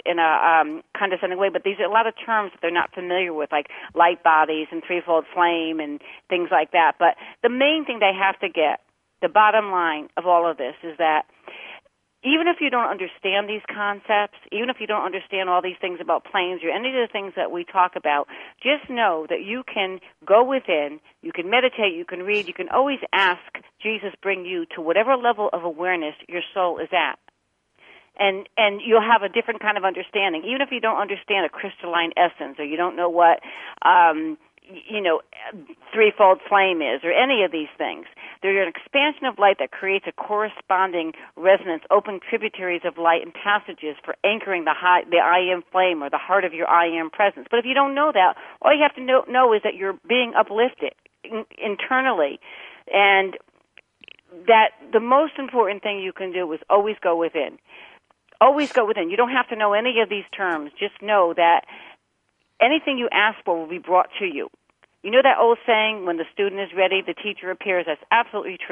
a condescending way, but these are a lot of terms that they're not familiar with, like light bodies and threefold flame and things like that. But the main thing they have to get, the bottom line of all of this, is that even if you don't understand these concepts, even if you don't understand all these things about planes or any of the things that we talk about, just know that you can go within, you can meditate, you can read, you can always ask Jesus bring you to whatever level of awareness your soul is at. And you'll have a different kind of understanding, even if you don't understand a crystalline essence or you don't know what threefold flame is or any of these things. They're an expansion of light that creates a corresponding resonance, open tributaries of light and passages for anchoring the I am flame or the heart of your I am presence. But if you don't know that, all you have to know is that you're being uplifted internally, and that the most important thing you can do is always go within. Always go within. You don't have to know any of these terms. Just know that anything you ask for will be brought to you. You know that old saying, when the student is ready, the teacher appears? That's absolutely true.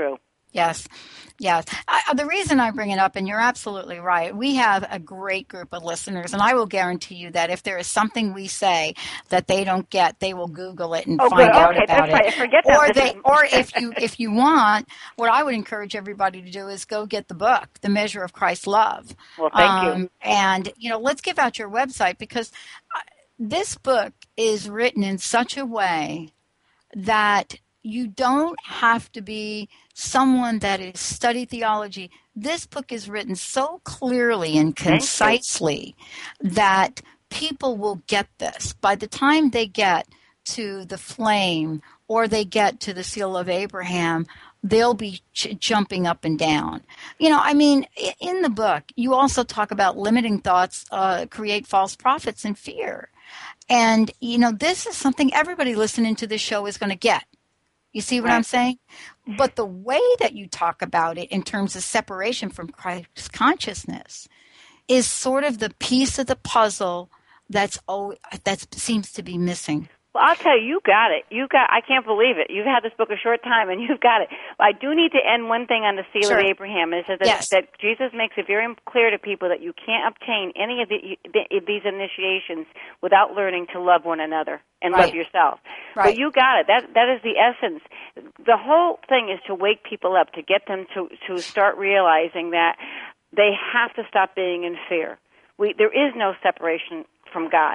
Yes, yes. The reason I bring it up, and you're absolutely right, we have a great group of listeners, and I will guarantee you that if there is something we say that they don't get, they will Google it and
Oh, good.
find out
Okay,
about
that's
it.
right. Forget that.
Or if you want, what I would encourage everybody to do is go get the book, The Measure of Christ's Love.
Well, thank you.
And let's give out your website, because this book is written in such a way that you don't have to be someone that has studied theology. This book is written so clearly and concisely that people will get this. By the time they get to the flame or they get to the seal of Abraham, they'll be jumping up and down. In the book, you also talk about limiting thoughts create false prophets and fear. And, this is something everybody listening to this show is going to get. You see what I'm saying? But the way that you talk about it in terms of separation from Christ consciousness is sort of the piece of the puzzle that seems to be missing.
Well, I'll tell you, you got it. I can't believe it. You've had this book a short time, and you've got it. I do need to end one thing on the seal of Abraham. Is that Jesus makes it very clear to people that you can't obtain any of these initiations without learning to love one another and love yourself.
Right.
But you got it. That is the essence. The whole thing is to wake people up, to get them to start realizing that they have to stop being in fear. There is no separation from God.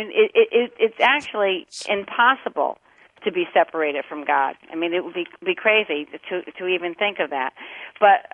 It's actually impossible to be separated from God. I mean, it would be crazy to even think of that. But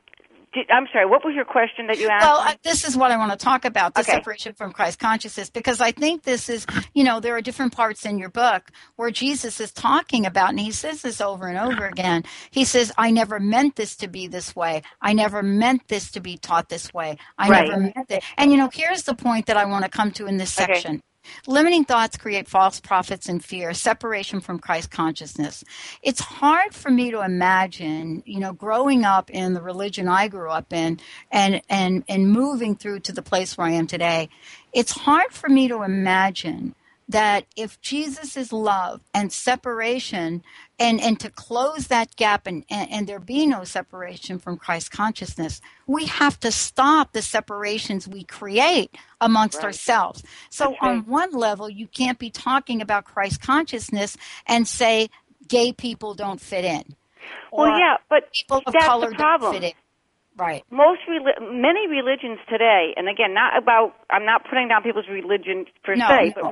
I'm sorry, what was your question that you asked?
Well, this is what I want to talk about, the separation from Christ consciousness, because I think this is, there are different parts in your book where Jesus is talking about, and he says this over and over again. He says, I never meant this to be this way. I never meant this to be taught this way. I never meant it. And, here's the point that I want to come to in this section. Limiting thoughts create false prophets and fear, separation from Christ consciousness. It's hard for me to imagine, growing up in the religion I grew up in and moving through to the place where I am today. It's hard for me to imagine that if Jesus is love and separation and to close that gap and there be no separation from Christ consciousness, we have to stop the separations we create amongst ourselves. So on one level, you can't be talking about Christ consciousness and say gay people don't fit in. Or
but
people of
that's
color
the problem.
Don't fit in. Right.
Many religions today, and again, I'm not putting down people's religion per se, but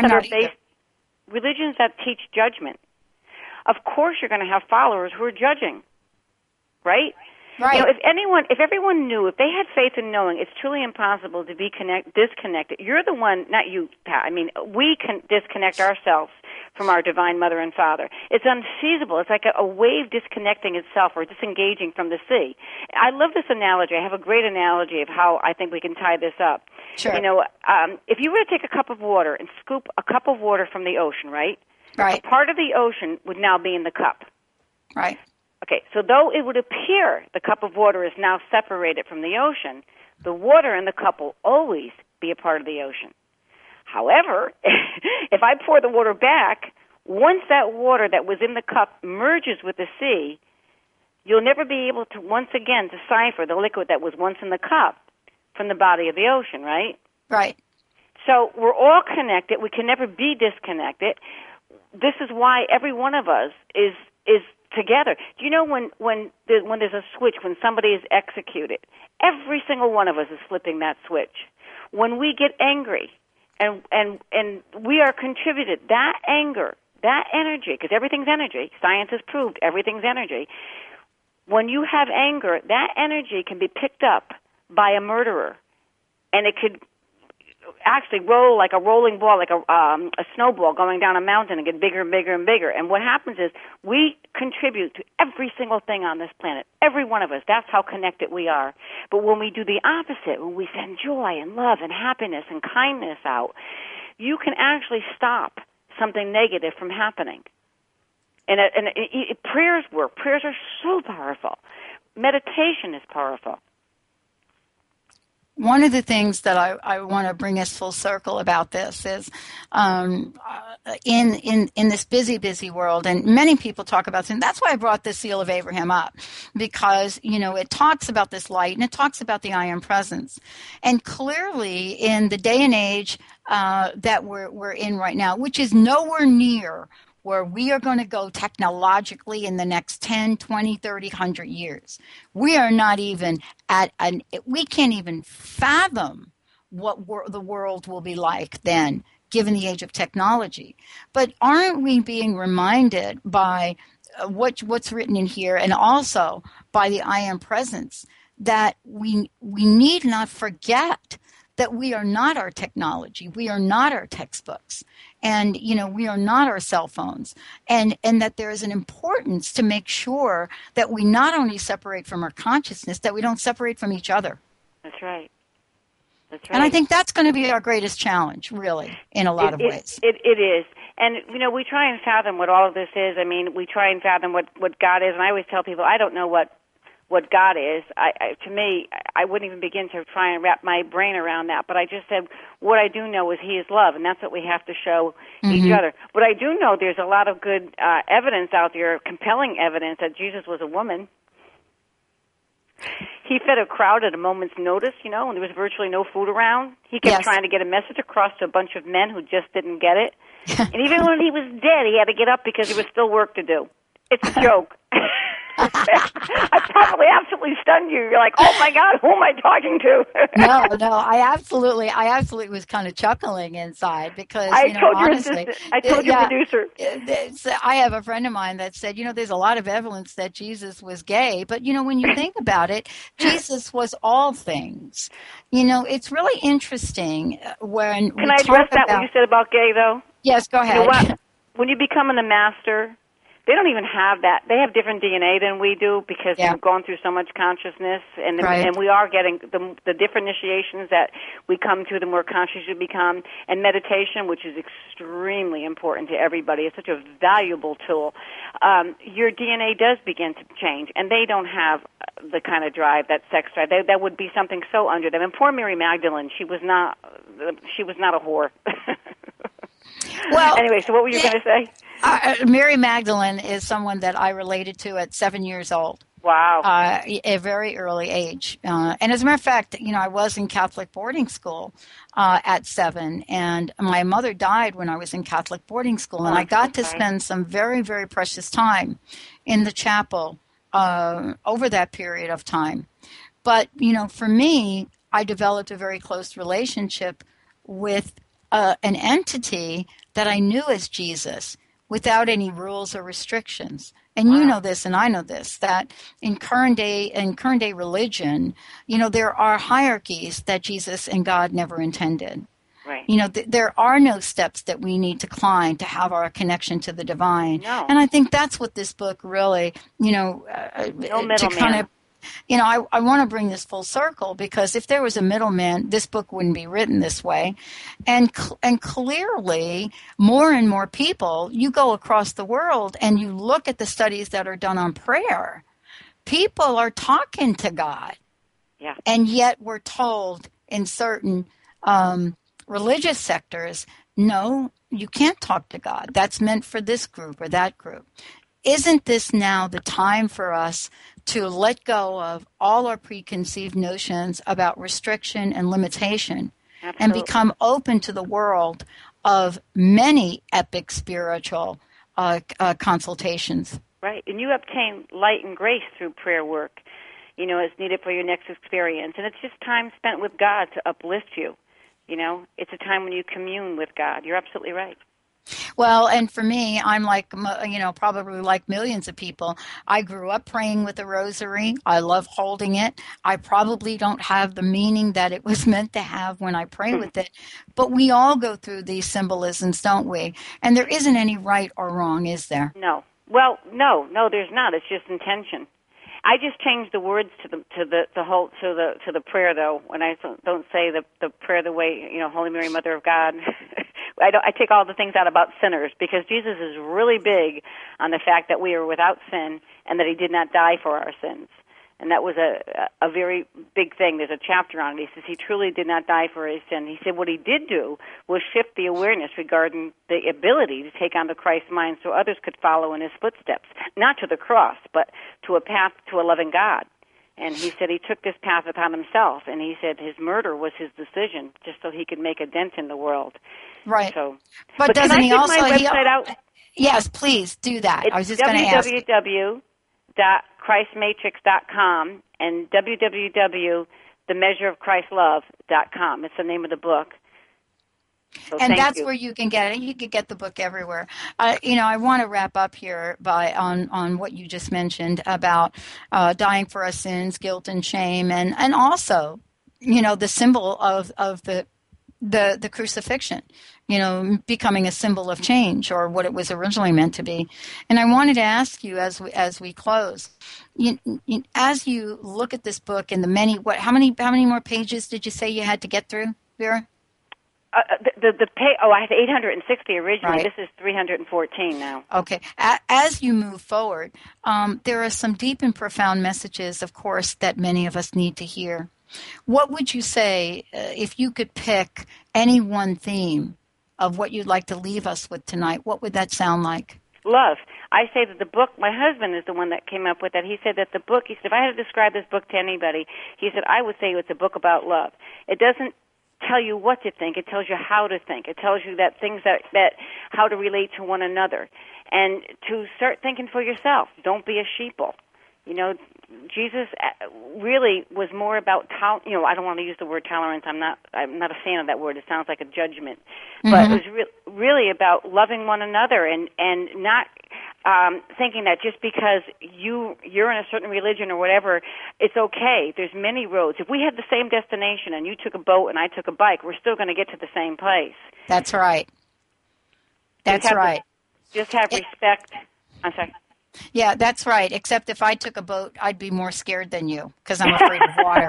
religions that teach judgment. Of course, you're going to have followers who are judging, right?
Right.
If everyone knew, if they had faith in knowing, it's truly impossible to be disconnected. You're the one, not you, Pat. I mean, we can disconnect ourselves from our divine mother and father. It's unfeasible. It's like a wave disconnecting itself or disengaging from the sea. I love this analogy. I have a great analogy of how I think we can tie this up.
Sure.
If you were to take a cup of water and scoop a cup of water from the ocean, right?
Right.
A part of the ocean would now be in the cup.
Right.
Okay, so though it would appear the cup of water is now separated from the ocean, the water in the cup will always be a part of the ocean. However, if I pour the water back, once that water that was in the cup merges with the sea, you'll never be able to once again decipher the liquid that was once in the cup from the body of the ocean, right?
Right.
So we're all connected. We can never be disconnected. This is why every one of us is together. Do you know when there's a switch, when somebody is executed, every single one of us is flipping that switch. When we get angry and we are contributed, that anger, that energy, because everything's energy, science has proved everything's energy. When you have anger, that energy can be picked up by a murderer, and it could actually roll like a rolling ball, like a snowball going down a mountain and get bigger and bigger and bigger. And what happens is we contribute to every single thing on this planet, every one of us. That's how connected we are. But when we do the opposite, when we send joy and love and happiness and kindness out, you can actually stop something negative from happening. And prayers work. Prayers are so powerful. Meditation is powerful.
one of the things that I want to bring us full circle about this is in this busy world, and many people talk about sin. That's why I brought the Seal of Abraham up, because it talks about this light and it talks about the I Am Presence, and clearly in the day and age that we're in right now, which is nowhere near where we are going to go technologically in the next 10, 20, 30, 100 years. We are not even we can't even fathom what the world will be like then, given the age of technology. But aren't we being reminded by what's written in here, and also by the I Am Presence, that we need not forget that we are not our technology, we are not our textbooks, and we are not our cell phones, and that there is an importance to make sure that we not only separate from our consciousness, that we don't separate from each other.
That's right. That's right.
And I think that's going to be our greatest challenge, really, in a lot of ways.
It is. And, we try and fathom what all of this is. I mean, we try and fathom what God is, and I always tell people, I don't know what God is. To me, I wouldn't even begin to try and wrap my brain around that. But I just said, what I do know is He is love, and that's what we have to show each other. But I do know there's a lot of good evidence out there, compelling evidence that Jesus was a woman. He fed a crowd at a moment's notice, when there was virtually no food around. He kept trying to get a message across to a bunch of men who just didn't get it. And even when he was dead, he had to get up because there was still work to do. It's a joke. I probably absolutely stunned you. You're like, oh my God, who am I talking to?
No, I absolutely was kind of chuckling inside, because honestly,
I told your producer.
I have a friend of mine that said, there's a lot of evidence that Jesus was gay, but when you think about it, Jesus was all things. It's really interesting when
Can I address that what you said about gay, though?
Yes, go ahead.
You know what? When you become the master, they don't even have that. They have different DNA than we do, because they've gone through so much consciousness, and we are getting the different initiations that we come to, the more conscious you become, and meditation, which is extremely important to everybody. It's such a valuable tool. Your DNA does begin to change, and they don't have the kind of drive, that sex drive. That would be something so under them. And poor Mary Magdalene, she was not a whore.
Well,
anyway, so what were you going to say?
Mary Magdalene is someone that I related to at 7 years old.
Wow.
A very early age. And as a matter of fact, I was in Catholic boarding school at 7, and my mother died when I was in Catholic boarding school, and I got to spend some very, very precious time in the chapel over that period of time. But, for me, I developed a very close relationship with an entity that I knew as Jesus, without any rules or restrictions. And you know this, and I know this, that in current day religion, there are hierarchies that Jesus and God never intended.
Right.
There are no steps that we need to climb to have our connection to the divine.
No.
And I think that's what this book really,
no middleman.
I want to bring this full circle, because if there was a middleman, this book wouldn't be written this way. And clearly, more and more people, you go across the world and you look at the studies that are done on prayer, people are talking to God.
Yeah.
And yet we're told in certain religious sectors, no, you can't talk to God. That's meant for this group or that group. Isn't this now the time for us to let go of all our preconceived notions about restriction and limitation?
Absolutely.
And become open to the world of many epic spiritual consultations? Right.
And you obtain light and grace through prayer work, as needed for your next experience. And it's just time spent with God to uplift you. It's a time when you commune with God. You're absolutely right. Well, and for me, I'm like, probably like millions of people. I grew up praying with the rosary. I love holding it. I probably don't have the meaning that it was meant to have when I pray with it. But we all go through these symbolisms, don't we? And there isn't any right or wrong, is there? No. Well, no, there's not. It's just intention. I just changed the words to the prayer, though. When I don't say the prayer the way, Holy Mary, Mother of God. I take all the things out about sinners, because Jesus is really big on the fact that we are without sin and that He did not die for our sins. And that was a very big thing. There's a chapter on it. He says he truly did not die for his sin. He said what he did do was shift the awareness regarding the ability to take on the Christ mind so others could follow in his footsteps, not to the cross, but to a path to a loving God. And he said he took this path upon himself, and he said his murder was his decision just so he could make a dent in the world.
Right.
So,
but doesn't
can I
he
give
also...
my website out?
Yes, please do that.
It's
I was just going to ask.
www.christmatrix.com and www.themeasureofchristlove.com. It's the name of the book. So
and that's where you can get it. You can get the book everywhere. I want to wrap up here on what you just mentioned about dying for our sins, guilt and shame, and also, the symbol of the crucifixion, becoming a symbol of change, or what it was originally meant to be. And I wanted to ask you as we close, as you look at this book and how many more pages did you say you had to get through, Vera?
I had 860 originally. Right. This is 314 now.
Okay. As you move forward, there are some deep and profound messages, of course, that many of us need to hear. What would you say if you could pick any one theme of what you'd like to leave us with tonight? What would that sound like?
Love. I say that the book, my husband is the one that came up with that. He said that the book, he said, if I had to describe this book to anybody, he said, I would say it's a book about love. It doesn't tell you what to think. It tells you how to think. It tells you that things that how to relate to one another, and to start thinking for yourself. Don't be a sheeple. Jesus really was more about I don't want to use the word tolerance. I'm not a fan of that word. It sounds like a judgment. Mm-hmm. But it was really about loving one another and not thinking that just because you're in a certain religion or whatever, it's okay. There's many roads. If we had the same destination and you took a boat and I took a bike, we're still going to get to the same place.
That's right. That's right.
Just have respect. I'm sorry.
Yeah, that's right. Except if I took a boat, I'd be more scared than you because I'm afraid of water.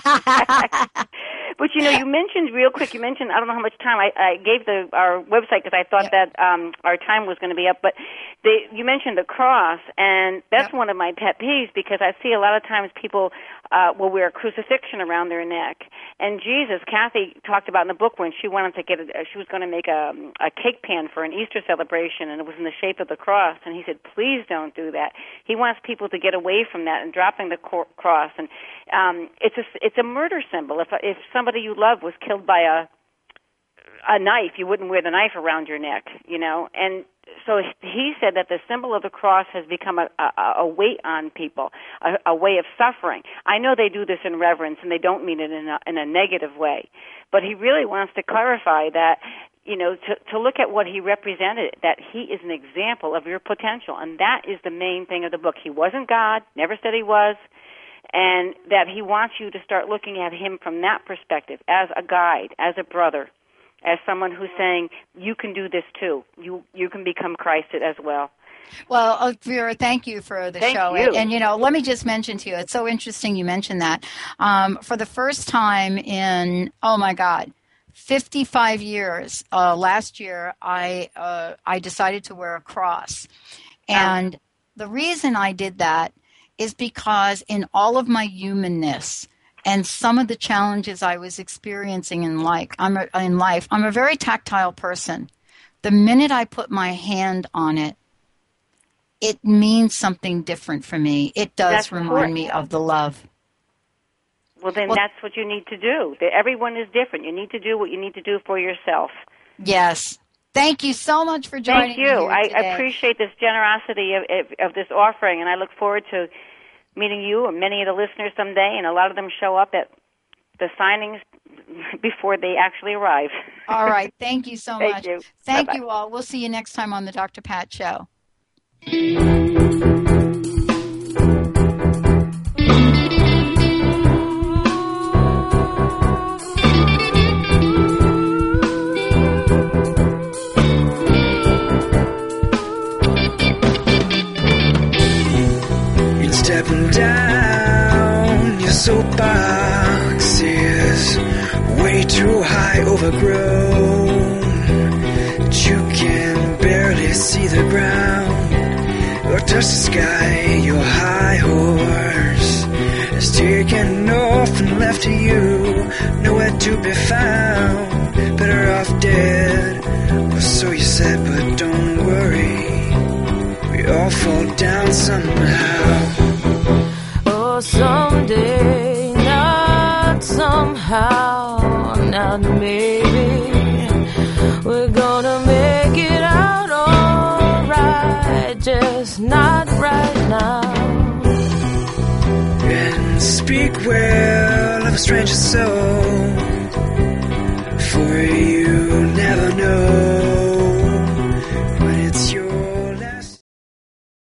But you mentioned real quick. I don't know how much time I gave our website because I thought that our time was going to be up. But you mentioned the cross, and that's one of my pet peeves because I see a lot of times people will wear a crucifixion around their neck. And Jesus, Kathy talked about in the book when she wanted to she was going to make a cake pan for an Easter celebration, and it was in the shape of the cross. And he said, please don't do that. He wants people to get away from that and dropping the cross. And it's a murder symbol. If somebody you love was killed by a knife, you wouldn't wear the knife around your neck, And so he said that the symbol of the cross has become a weight on people, a way of suffering. I know they do this in reverence, and they don't mean it in a negative way. But he really wants to clarify that, to look at what he represented, that he is an example of your potential. And that is the main thing of the book. He wasn't God, never said he was. And that he wants you to start looking at him from that perspective, as a guide, as a brother, as someone who's saying, you can do this too. You can become Christed as well.
Well, Vera, thank you for the show. And, let me just mention to you, it's so interesting you mentioned that. For the first time in, 55 years, last year, I decided to wear a cross. And the reason I did that is because in all of my humanness and some of the challenges I was experiencing in life, I'm a very tactile person. The minute I put my hand on it, it means something different for me. It does remind me of the love.
Well, that's what you need to do. Everyone is different. You need to do what you need to do for yourself.
Yes. Thank you so much for joining me here today.
Thank you. I appreciate this generosity of this offering, and I look forward to meeting you and many of the listeners someday, and a lot of them show up at the signings before they actually arrive.
All right. Thank you so much.
Thank
you all. We'll see you next time on the Dr. Pat Show.
Stepping down your soapbox is way too high, overgrown, that you can barely see the ground or touch the sky. Your high horse is taken off and left to you, nowhere to be found, better off dead, or so you said, but don't worry, we all fall down somehow.
Oh, someday, not somehow, not maybe, we're gonna make it out alright, just not right now.
And speak well of a stranger's soul, for you